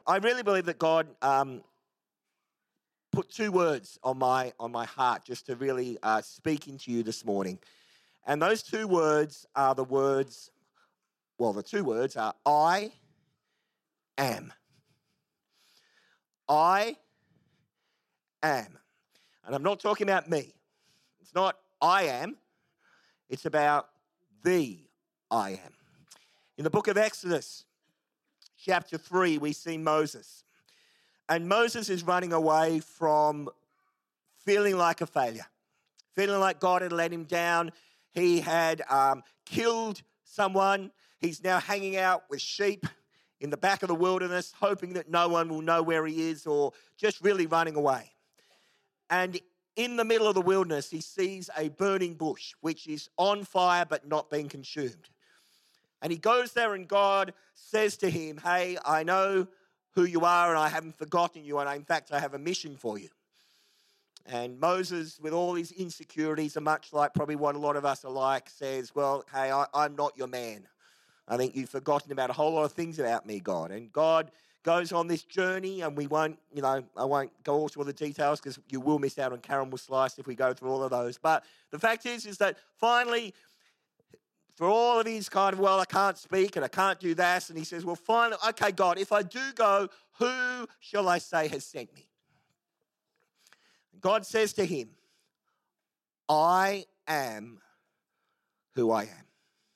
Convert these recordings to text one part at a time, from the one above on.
I really believe that God put two words on my heart just to really speak into you this morning. And those two words are the two words are I am. I am. And I'm not talking about me. It's not I am. It's about the I am. In the book of Exodus, chapter 3, we see Moses. And Moses is running away from feeling like a failure, feeling like God had let him down. He had killed someone. He's now hanging out with sheep in the back of the wilderness, hoping that no one will know where he is, or just really running away. And in the middle of the wilderness, he sees a burning bush, which is on fire but not being consumed. And he goes there and God says to him, hey, I know who you are and I haven't forgotten you, and in fact, I have a mission for you. And Moses, with all his insecurities, and much like probably what a lot of us are like, says, well, hey, I'm not your man. I think you've forgotten about a whole lot of things about me, God. And God goes on this journey, and I won't go all to all the details because you will miss out on caramel slice if we go through all of those. But the fact is that finally, for all of his kind of, well, I can't speak and I can't do that, and he says, well, finally, okay, God, if I do go, who shall I say has sent me? And God says to him, I am who I am.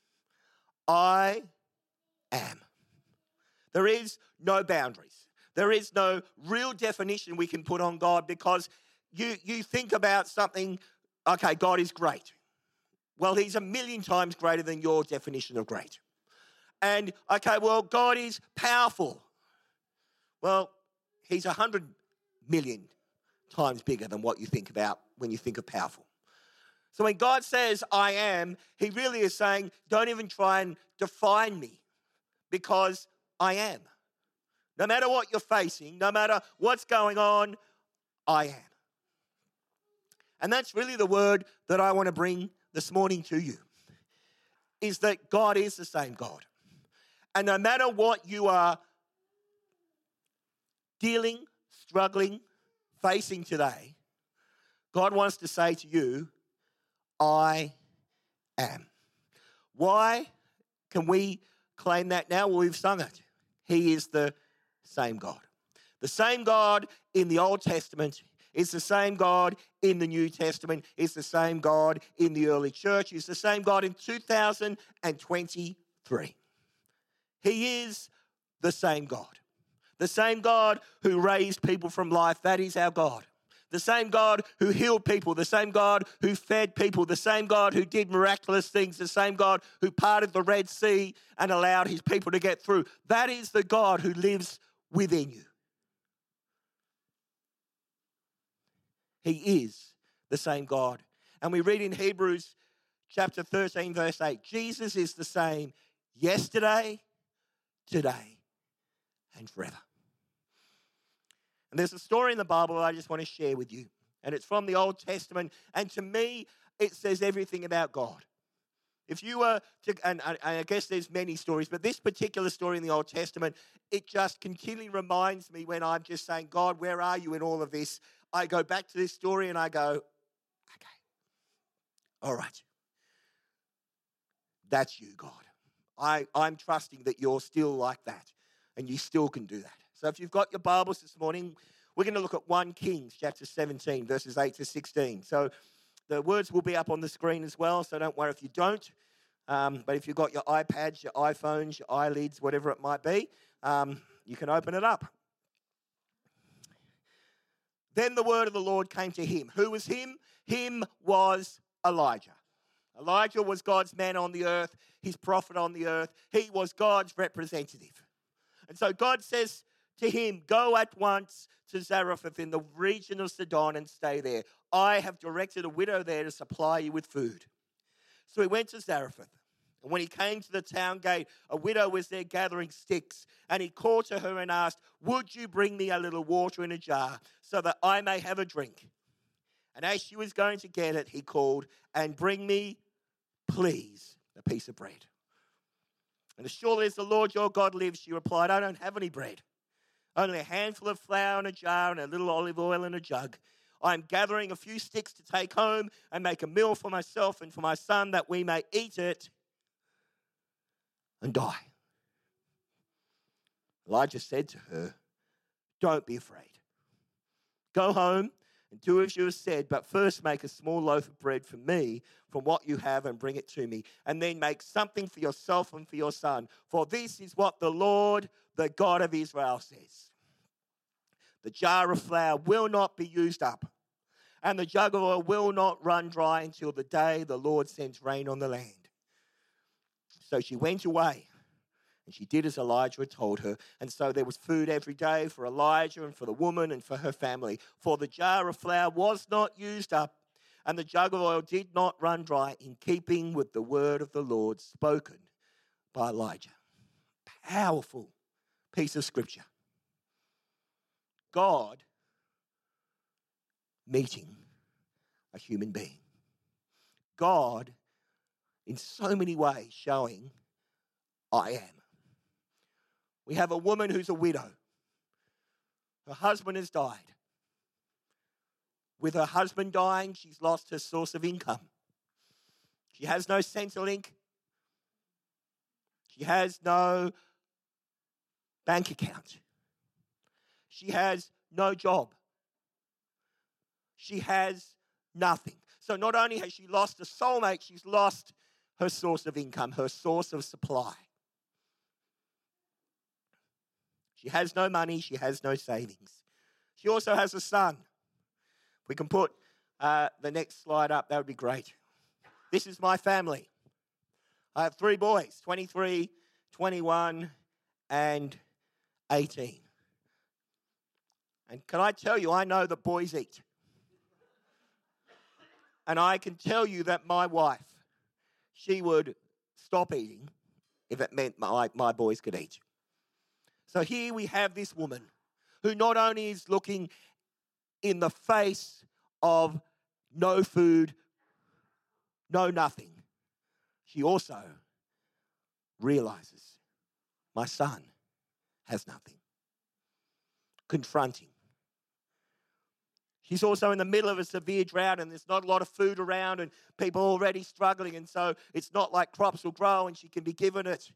I am. There is no boundaries. There is no real definition we can put on God, because you think about something, okay, God is great. Well, he's a million times greater than your definition of great. And, okay, well, God is powerful. Well, he's 100 million times bigger than what you think about when you think of powerful. So when God says, I am, he really is saying, don't even try and define me, because I am. No matter what you're facing, no matter what's going on, I am. And that's really the word that I want to bring this morning to you, is that God is the same God. And no matter what you are dealing, struggling, facing today, God wants to say to you, I am. Why can we claim that now? Well, we've sung it. He is the same God. The same God in the Old Testament is the same God in the New Testament. It's the same God in the early church. It's the same God in 2023. He is the same God. The same God who raised people from life. That is our God. The same God who healed people. The same God who fed people. The same God who did miraculous things. The same God who parted the Red Sea and allowed his people to get through. That is the God who lives within you. He is the same God. And we read in Hebrews chapter 13, verse 8, Jesus is the same yesterday, today, and forever. And there's a story in the Bible that I just want to share with you. And it's from the Old Testament. And to me, it says everything about God. If you were to, and I guess there's many stories, but this particular story in the Old Testament, it just continually reminds me when I'm just saying, God, where are you in all of this? I go back to this story and I go, okay, all right. That's you, God. I'm trusting that you're still like that and you still can do that. So if you've got your Bibles this morning, we're going to look at 1 Kings chapter 17, verses 8 to 16. So the words will be up on the screen as well, so don't worry if you don't. But if you've got your iPads, your iPhones, your eyelids, whatever it might be, you can open it up. Then the word of the Lord came to him. Who was him? Him was Elijah. Elijah was God's man on the earth, his prophet on the earth. He was God's representative. And so God says to him, go at once to Zarephath in the region of Sidon and stay there. I have directed a widow there to supply you with food. So he went to Zarephath. And when he came to the town gate, a widow was there gathering sticks. And he called to her and asked, would you bring me a little water in a jar so that I may have a drink? And as she was going to get it, he called, and bring me, please, a piece of bread. And as surely as the Lord your God lives, she replied, I don't have any bread. Only a handful of flour in a jar and a little olive oil in a jug. I am gathering a few sticks to take home and make a meal for myself and for my son that we may eat it and die." Elijah said to her, "Don't be afraid. Go home and do as you have said, but first make a small loaf of bread for me from what you have and bring it to me. And then make something for yourself and for your son. For this is what the Lord, the God of Israel, says. The jar of flour will not be used up, and the jug of oil will not run dry until the day the Lord sends rain on the land." So she went away, and she did as Elijah had told her. And so there was food every day for Elijah and for the woman and for her family. For the jar of flour was not used up, and the jug of oil did not run dry, in keeping with the word of the Lord spoken by Elijah. Powerful piece of scripture. God meeting a human being. God, in so many ways, showing, "I am." We have a woman who's a widow. Her husband has died. With her husband dying, she's lost her source of income. She has no Centrelink. She has no bank account. She has no job. She has nothing. So not only has she lost a soulmate, she's lost her source of income, her source of supply. She has no money. She has no savings. She also has a son. If we can put the next slide up, that would be great. This is my family. I have 3 boys, 23, 21, and 18. And can I tell you, I know that boys eat. And I can tell you that my wife, she would stop eating if it meant my boys could eat. So here we have this woman who not only is looking in the face of no food, no nothing, she also realizes my son has nothing. Confronting. She's also in the middle of a severe drought and there's not a lot of food around and people are already struggling, and so it's not like crops will grow and she can be given it.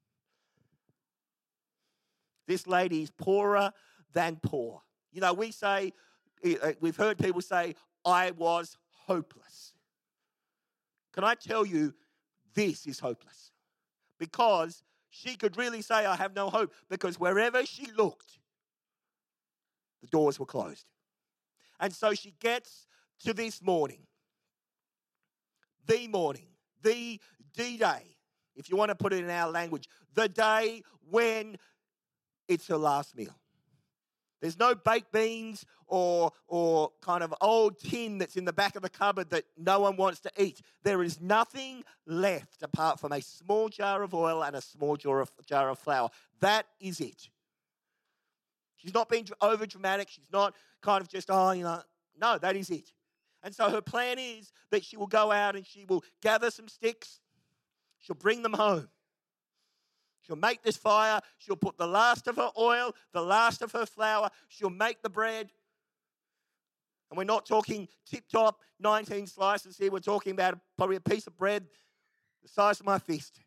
This lady is poorer than poor. You know, we've heard people say, "I was hopeless." Can I tell you, this is hopeless? Because she could really say, "I have no hope," because wherever she looked, the doors were closed. And so she gets to this morning, the D-Day, if you want to put it in our language, the day when it's her last meal. There's no baked beans or kind of old tin that's in the back of the cupboard that no one wants to eat. There is nothing left apart from a small jar of oil and a small jar of flour. That is it. She's not being over dramatic. She's not kind of just, no, that is it. And so her plan is that she will go out and she will gather some sticks. She'll bring them home. She'll make this fire. She'll put the last of her oil, the last of her flour. She'll make the bread. And we're not talking tip-top 19 slices here. We're talking about probably a piece of bread the size of my fist.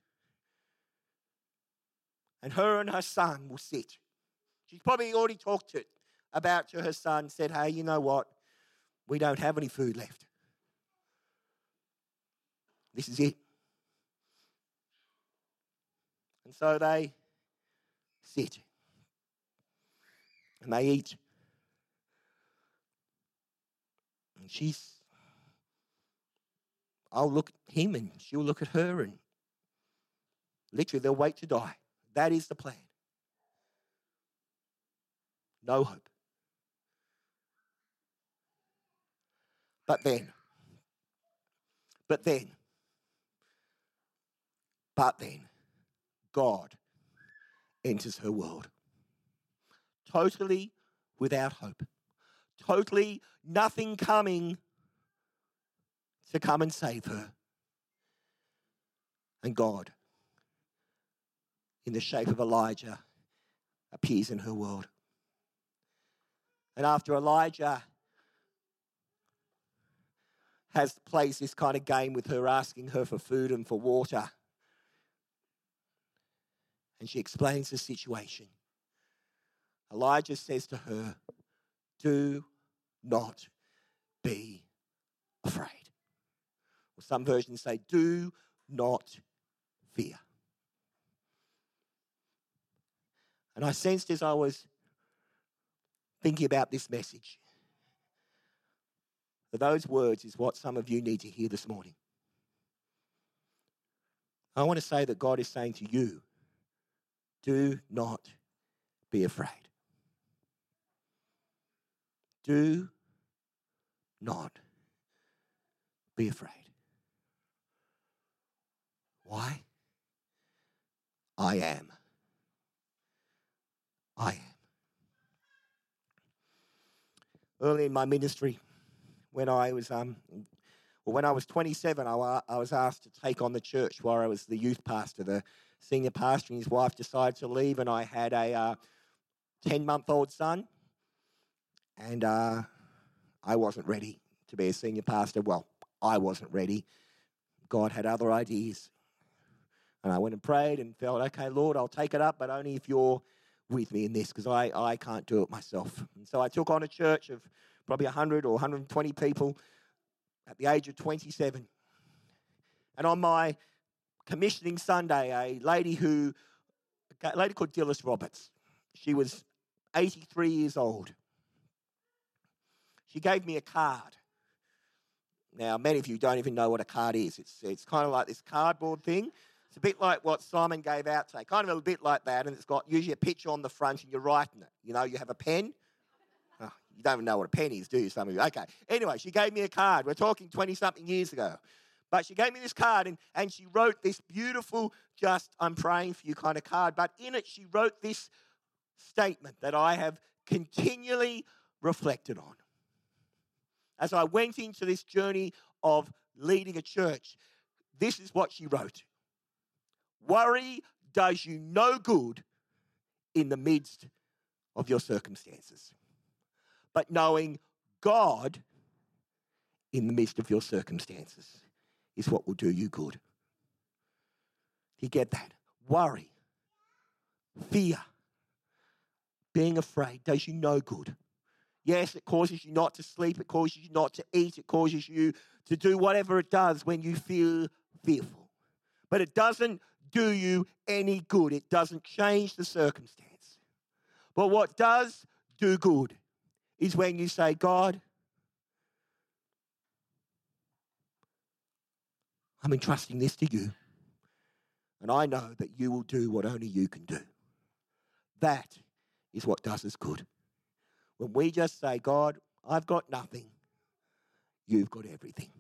And her son will sit. She's probably already talked about to her son, said, "Hey, you know what? We don't have any food left. This is it." And so they sit and they eat. And I'll look at him and she'll look at her, and literally they'll wait to die. That is the plan. No hope. But then, God enters her world. Totally without hope. Totally nothing coming to come and save her. And God, in the shape of Elijah, appears in her world. And after Elijah plays this kind of game with her, asking her for food and for water, and she explains the situation, Elijah says to her, do not be afraid. Or some versions say, do not fear. And I sensed as I was thinking about this message, that those words is what some of you need to hear this morning. I want to say that God is saying to you, do not be afraid. Do not be afraid. Why? I am. I am. Early in my ministry, when I was 27, I was asked to take on the church where I was the youth pastor. The senior pastor and his wife decided to leave, and I had a 10-month-old son, and I wasn't ready to be a senior pastor. Well, I wasn't ready. God had other ideas. And I went and prayed and felt, okay, Lord, I'll take it up, but only if you're with me in this, because I can't do it myself. And so I took on a church of probably 100 or 120 people at the age of 27. And on my commissioning Sunday, a lady called Dilys Roberts, she was 83 years old. She gave me a card. Now, many of you don't even know what a card is. It's kind of like this cardboard thing. It's a bit like what Simon gave out today, kind of a bit like that, and it's got usually a picture on the front and you're writing it. You know, you have a pen. Oh, you don't even know what a pen is, do you, some of you? Okay. Anyway, she gave me a card. We're talking 20-something years ago. But she gave me this card, and she wrote this beautiful, just, I'm praying for you kind of card. But in it, she wrote this statement that I have continually reflected on. As I went into this journey of leading a church, this is what she wrote. Worry does you no good in the midst of your circumstances. But knowing God in the midst of your circumstances is what will do you good. You get that? Worry, fear, being afraid does you no good. Yes, it causes you not to sleep, it causes you not to eat, it causes you to do whatever it does when you feel fearful. But it doesn't do you any good. It doesn't change the circumstance. But what does do good is when you say, God, I'm entrusting this to you, and I know that you will do what only you can do. That is what does us good. When we just say, God, I've got nothing, you've got everything.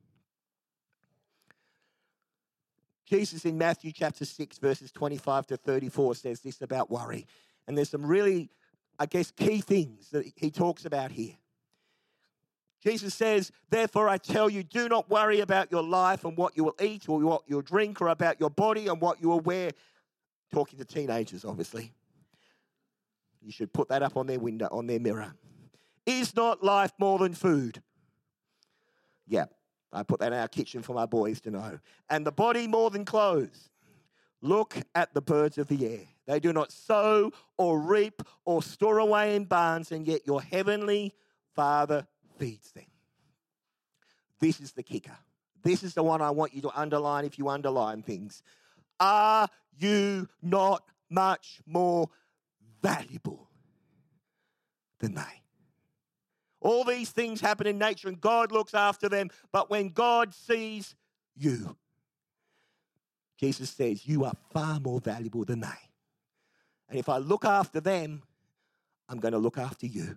Jesus in Matthew chapter 6, verses 25 to 34 says this about worry. And there's some really, key things that he talks about here. Jesus says, therefore I tell you, do not worry about your life and what you will eat or what you'll drink, or about your body and what you will wear. Talking to teenagers, obviously. You should put that up on their window, on their mirror. Is not life more than food? Yeah, I put that in our kitchen for my boys to know. And the body more than clothes. Look at the birds of the air. They do not sow or reap or store away in barns, and yet your heavenly Father feeds them. This is the kicker. This is the one I want you to underline if you underline things. Are you not much more valuable than they? All these things happen in nature and God looks after them, but when God sees you, Jesus says, you are far more valuable than they. And if I look after them, I'm going to look after you.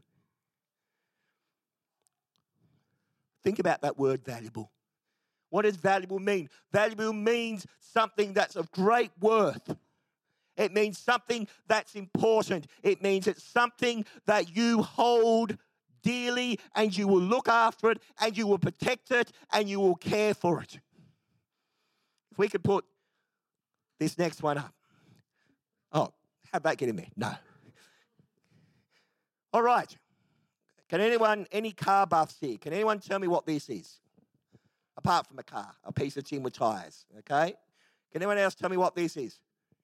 Think about that word valuable. What does valuable mean? Valuable means something that's of great worth. It means something that's important. It means it's something that you hold dearly, and you will look after it, and you will protect it, and you will care for it. If we could put this next one up. Oh, how'd that get in there? No. All right. Can anyone, any car buffs here, can anyone tell me what this is? Apart from a car, a piece of tin with tyres, okay? Can anyone else tell me what this is?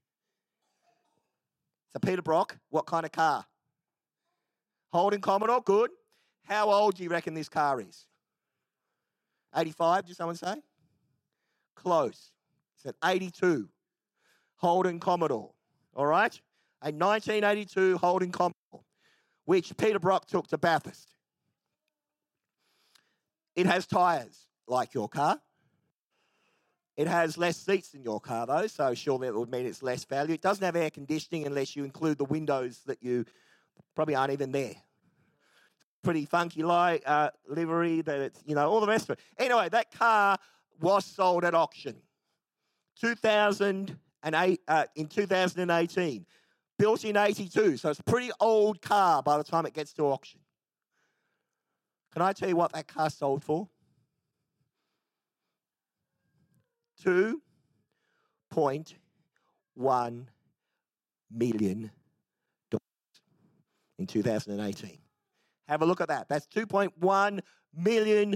So Peter Brock, what kind of car? Holden Commodore, good. How old do you reckon this car is? 85, did someone say? Close. It's an 82 Holden Commodore, all right? A 1982 Holden Commodore, which Peter Brock took to Bathurst. It has tyres like your car. It has less seats than your car, though, so surely that would mean it's less value. It doesn't have air conditioning unless you include the windows that you probably aren't even there. Pretty funky livery, that it's, all the rest of it. Anyway, that car was sold at auction. 2008, in 2018. Built in 82, so it's a pretty old car by the time it gets to auction. Can I tell you what that car sold for? $2.1 million in 2018. Have a look at that. That's $2.1 million.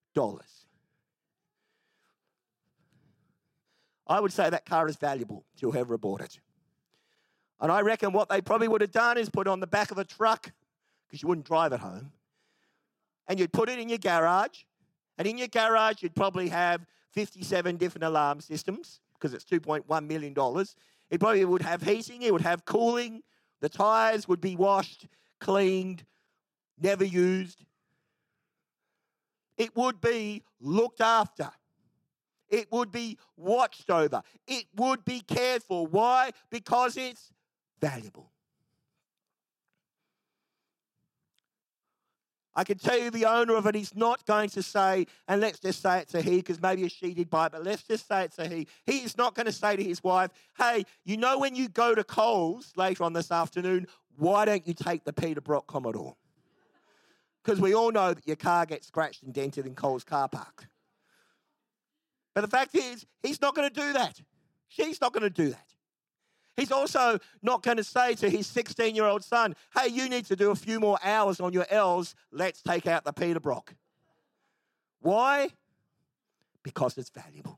I would say that car is valuable to whoever bought it. And I reckon what they probably would have done is put it on the back of a truck, because you wouldn't drive it home, and you'd put it in your garage. And in your garage, you'd probably have 57 different alarm systems, because it's $2.1 million. It probably would have heating. It would have cooling. The tyres would be washed, cleaned, never used. It would be looked after. It would be watched over. It would be cared for. Why? Because it's valuable. I can tell you the owner of it is not going to say, and let's just say it's a he, because maybe a she did buy it, but let's just say it's a he. He is not going to say to his wife, hey, when you go to Coles later on this afternoon, why don't you take the Peter Brock Commodore? Because we all know that your car gets scratched and dented in Coles car park. But the fact is, he's not going to do that. She's not going to do that. He's also not going to say to his 16-year-old son, hey, you need to do a few more hours on your L's. Let's take out the Peter Brock. Why? Because it's valuable.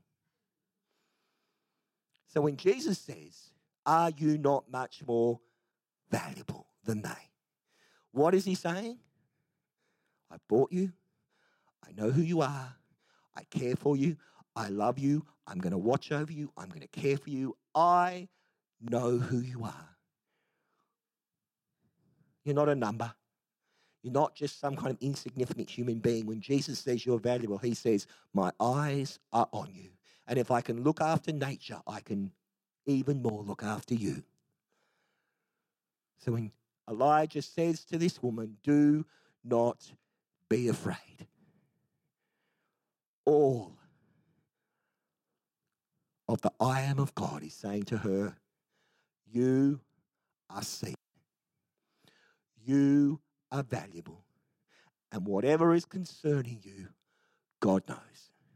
So when Jesus says, are you not much more valuable than they? What is he saying? I bought you. I know who you are. I care for you. I love you. I'm going to watch over you. I'm going to care for you. I know who you are. You're not a number. You're not just some kind of insignificant human being. When Jesus says you're valuable, he says, my eyes are on you. And if I can look after nature, I can even more look after you. So when Elijah says to this woman, do not be afraid. All of the I am of God is saying to her, you are seen. You are valuable. And whatever is concerning you, God knows.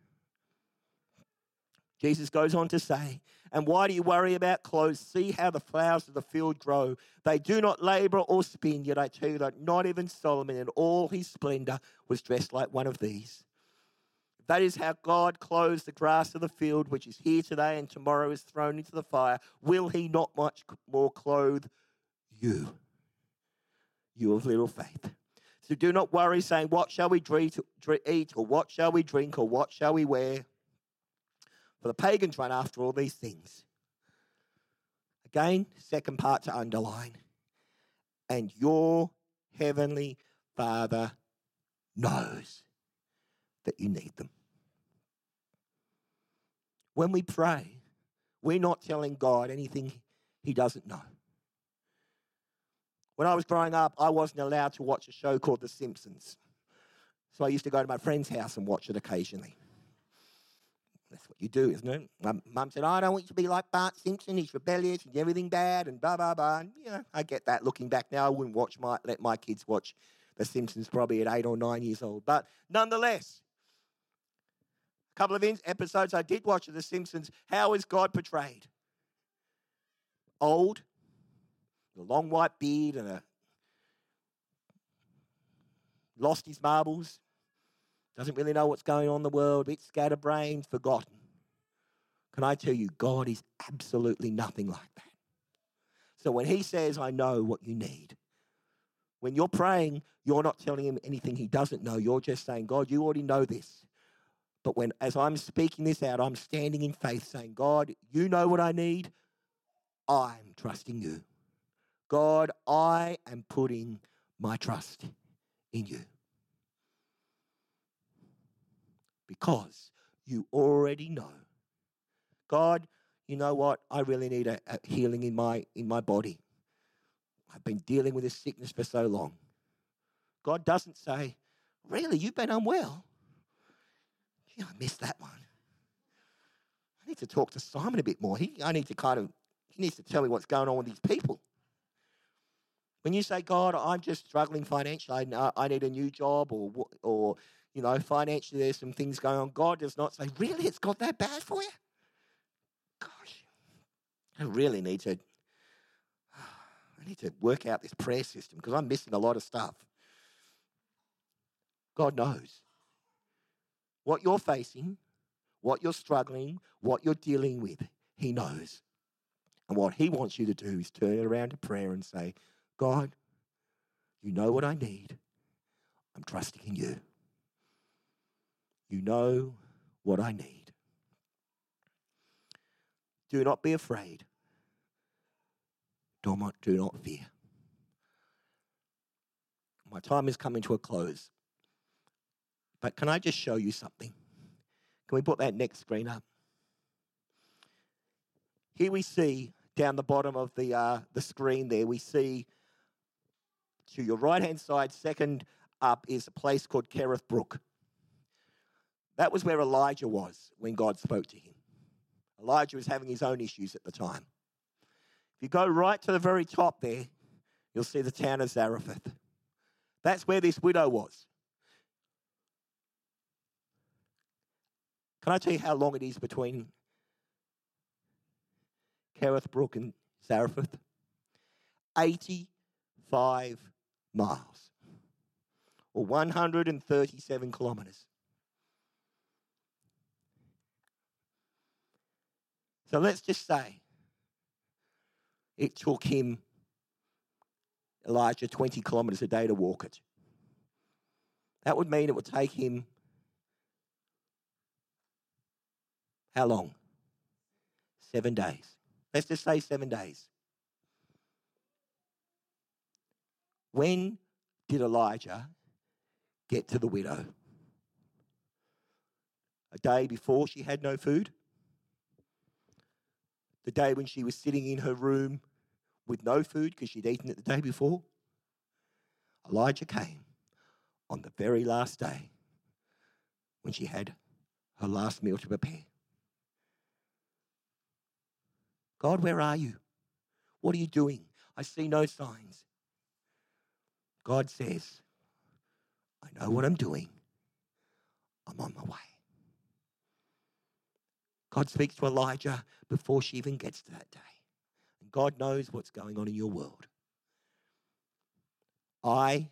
Jesus goes on to say, and why do you worry about clothes? See how the flowers of the field grow. They do not labor or spin, yet I tell you that not even Solomon in all his splendor was dressed like one of these. That is how God clothes the grass of the field, which is here today and tomorrow is thrown into the fire. Will he not much more clothe you, you of little faith? So do not worry, saying, what shall we eat, or what shall we drink, or what shall we wear? For the pagans run after all these things. Again, second part to underline. And your heavenly Father knows that you need them. When we pray, we're not telling God anything he doesn't know. When I was growing up, I wasn't allowed to watch a show called The Simpsons. So I used to go to my friend's house and watch it occasionally. That's what you do, isn't it? Mum said, I don't want you to be like Bart Simpson. He's rebellious and everything bad and blah, blah, blah. And, I get that. Looking back now, I wouldn't let my kids watch The Simpsons probably at 8 or 9 years old. But nonetheless, a couple of episodes I did watch of The Simpsons. How is God portrayed? Old, with a long white beard and a lost his marbles, doesn't really know what's going on in the world, a bit scatterbrained, forgotten. Can I tell you, God is absolutely nothing like that. So when he says, I know what you need, when you're praying, you're not telling him anything he doesn't know. You're just saying, God, you already know this. But as I'm speaking this out, I'm standing in faith saying, God, you know what I need. I'm trusting you. God, I am putting my trust in you. Because you already know. God, you know what? I really need a healing in my body. I've been dealing with this sickness for so long. God doesn't say, really, you've been unwell? Gee, I missed that one. I need to talk to Simon a bit more. He needs to tell me what's going on with these people. When you say, God, I'm just struggling financially, I need a new job, or financially there's some things going on, God does not say, really, it's got that bad for you? Gosh, I really need to work out this prayer system because I'm missing a lot of stuff. God knows what you're facing, what you're struggling, what you're dealing with. He knows. And what he wants you to do is turn it around to prayer and say, God, you know what I need. I'm trusting in you. You know what I need. Do not be afraid. Do not fear. My time is coming to a close. But can I just show you something? Can we put that next screen up? Here we see down the bottom of the screen there, we see to your right-hand side, second up, is a place called Kerith Brook. That was where Elijah was when God spoke to him. Elijah was having his own issues at the time. If you go right to the very top there, you'll see the town of Zarephath. That's where this widow was. Can I tell you how long it is between Kerith Brook and Zarephath? 85 miles, or 137 kilometres. So let's just say it took Elijah 20 kilometres a day to walk it. That would mean it would take him how long? 7 days. Let's just say 7 days. When did Elijah get to the widow? A day before she had no food? The day when she was sitting in her room with no food because she'd eaten it the day before? Elijah came on the very last day when she had her last meal to prepare. God, where are you? What are you doing? I see no signs. God says, I know what I'm doing. I'm on my way. God speaks to Elijah before she even gets to that day. And God knows what's going on in your world. I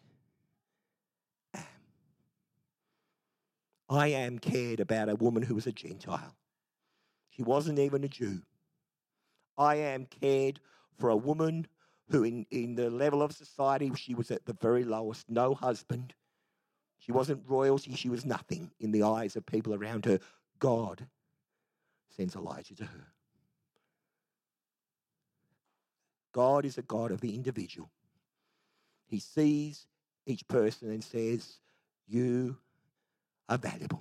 am cared about a woman who was a Gentile. She wasn't even a Jew. I am cared for a woman who in the level of society, she was at the very lowest, no husband. She wasn't royalty, she was nothing in the eyes of people around her. God sends Elijah to her. God is a God of the individual. He sees each person and says, you are valuable.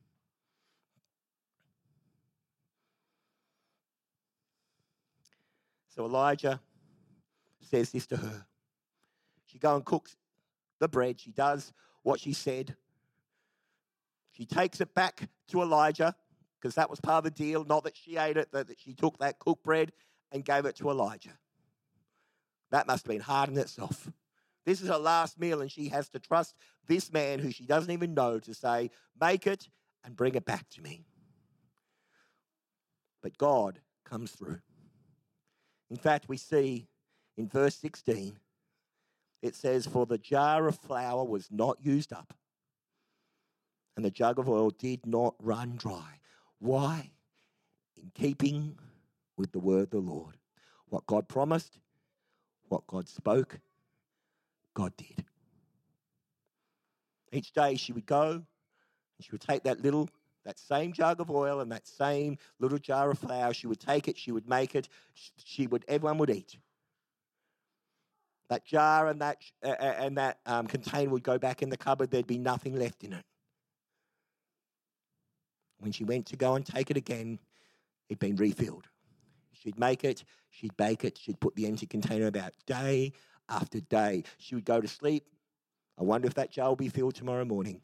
So Elijah says this to her. She goes and cooks the bread. She does what she said. She takes it back to Elijah because that was part of the deal. Not that she ate it, that she took that cooked bread and gave it to Elijah. That must have been hard in itself. This is her last meal and she has to trust this man who she doesn't even know to say, make it and bring it back to me. But God comes through. In fact, we see in verse 16 it says, "For the jar of flour was not used up, and the jug of oil did not run dry." Why? In keeping with the word of the Lord. What God promised, what God spoke, God did. Each day she would go and she would take that same jug of oil and that same little jar of flour. She would take it, she would make it, everyone would eat. That jar and that container would go back in the cupboard. There'd be nothing left in it. When she went to go and take it again, it'd been refilled. She'd make it, she'd bake it, she'd put the empty container about day after day. She would go to sleep. I wonder if that jar will be filled tomorrow morning.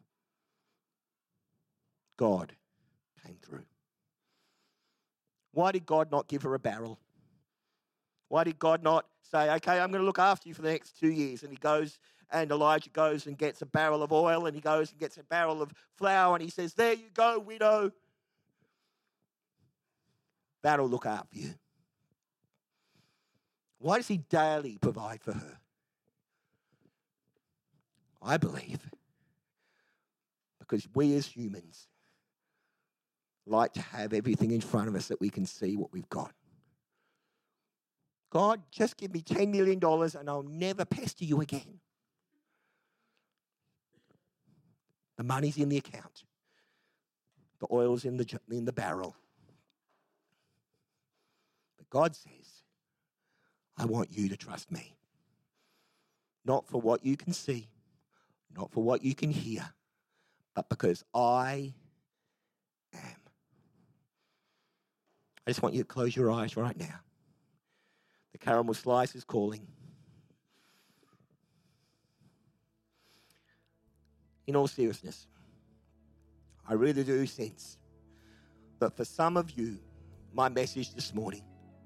God came through. Why did God not give her a barrel? Why did God not say, okay, I'm going to look after you for the next 2 years? And Elijah goes and gets a barrel of oil, and he goes and gets a barrel of flour, and he says, there you go, widow. That'll look after you. Why does he daily provide for her? I believe because we as humans like to have everything in front of us that we can see what we've got. God, just give me $10 million and I'll never pester you again. The money's in the account. The oil's in the barrel. But God says, I want you to trust me. Not for what you can see, not for what you can hear, but because I am. I just want you to close your eyes right now. The caramel slice is calling. In all seriousness, I really do sense that for some of you, my message this morning,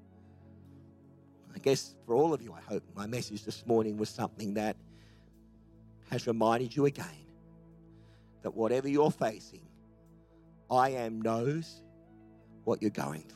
I guess for all of you, I hope my message this morning was something that has reminded you again that whatever you're facing, I am knows what you're going through.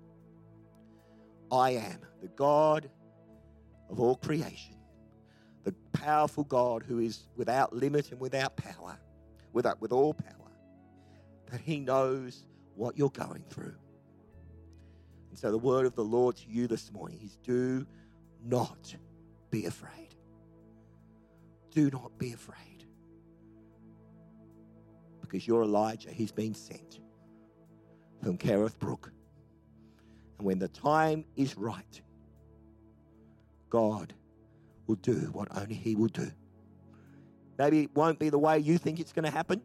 I am the God of all creation, the powerful God who is without limit and without power, with all power, that he knows what you're going through. And so the word of the Lord to you this morning is, do not be afraid. Do not be afraid. Because you're Elijah, he's been sent from Kerith Brook. And when the time is right, God will do what only he will do. Maybe it won't be the way you think it's going to happen.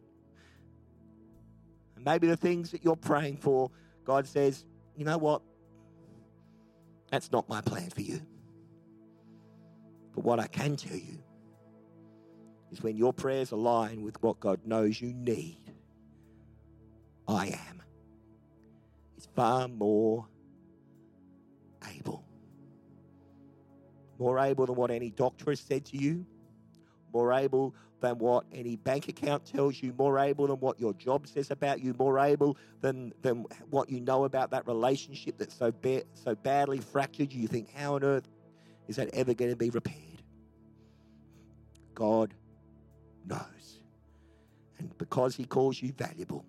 And maybe the things that you're praying for, God says, you know what? That's not my plan for you. But what I can tell you is when your prayers align with what God knows you need, I am. It's far more able. More able than what any doctor has said to you. More able than what any bank account tells you. More able than what your job says about you. More able than what you know about that relationship that's so badly fractured you think, how on earth is that ever going to be repaired? God knows. And because he calls you valuable,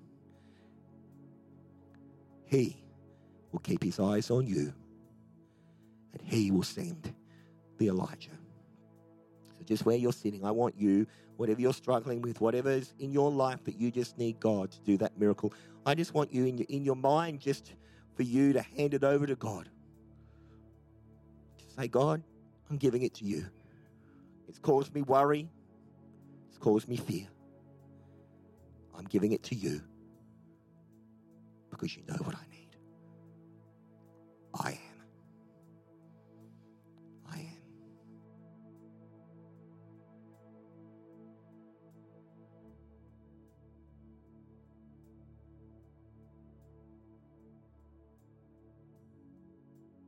he will keep his eyes on you, and he will send the Elijah. So just where you're sitting, I want you, whatever you're struggling with, whatever's in your life that you just need God to do that miracle, I just want you in your mind just for you to hand it over to God. Just say, God, I'm giving it to you. It's caused me worry. It's caused me fear. I'm giving it to you because you know what I need. I am.